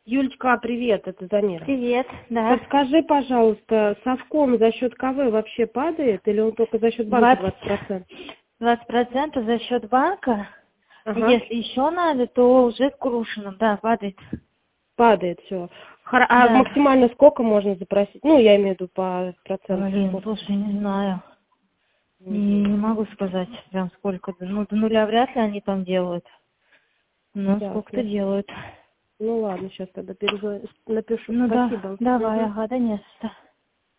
Юлечка, привет, это Замира. Привет, да. Подскажи, пожалуйста, совком за счет КВ вообще падает или он только за счет банка 20%? 20% за счет банка. Ага. Если еще надо, то уже с Крушиным, да, падает. Падает все. А Да. максимально сколько можно запросить? Ну, я имею в виду по процентам. Блин, слушай, не знаю. Не могу сказать прям сколько. Ну, до нуля вряд ли они там делают. Но сколько-то делают. Ну ладно, сейчас тогда напишу. Ну Спасибо. да, давай, ага, да не за что.